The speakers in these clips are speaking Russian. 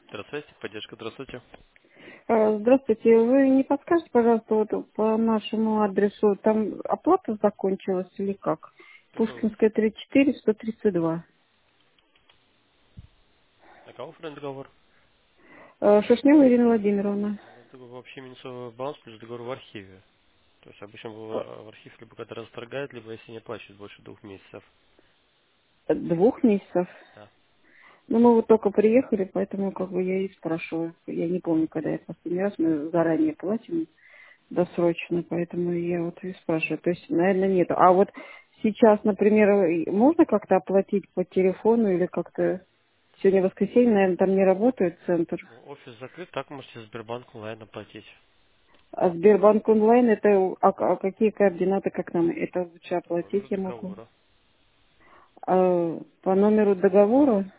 Здравствуйте, поддержка, здравствуйте. Здравствуйте, вы не подскажете, пожалуйста, вот по нашему адресу, там оплата закончилась или как? Как зовут? Пушкинская 34, 132. На кого оформлен договор? Шишнева Ирина Владимировна. Это вообще минусовой баланс плюс договор в архиве. То есть обычно в архив либо когда расторгает, либо если не оплачивает больше 2 месяцев. 2 месяцев. Да. Ну, мы вот только приехали, поэтому как бы я и спрашиваю. Я не помню, когда я последний раз, мы заранее платим досрочно, поэтому я вот и спрашиваю. То есть, наверное, нету. А вот сейчас, например, можно как-то оплатить по телефону или как-то... Сегодня воскресенье, наверное, там не работает центр. Ну, офис закрыт, так можете Сбербанк онлайн оплатить. А Сбербанк онлайн это а какие координаты, как нам это лучше По оплатить номеру я могу? договора. По номеру договора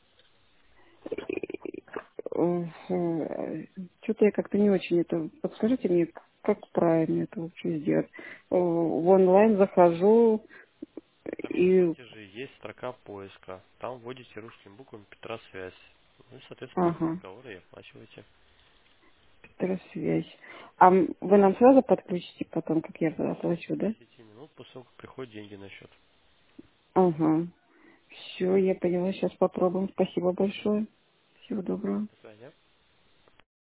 что-то я как-то не очень это. Подскажите мне, как правильно это вообще сделать? В онлайн захожу Там на и сайте же есть строка поиска. Там вводите русскими буквами Петра связь. Ну и, соответственно, номер ага, договора и оплачиваете. связь. А вы нам сразу подключите потом, как я оплачу, После да? 10 минут после того, как приходят деньги на счет. Ага. Все, я поняла. Сейчас попробуем. Спасибо большое. Всего доброго. До свидания.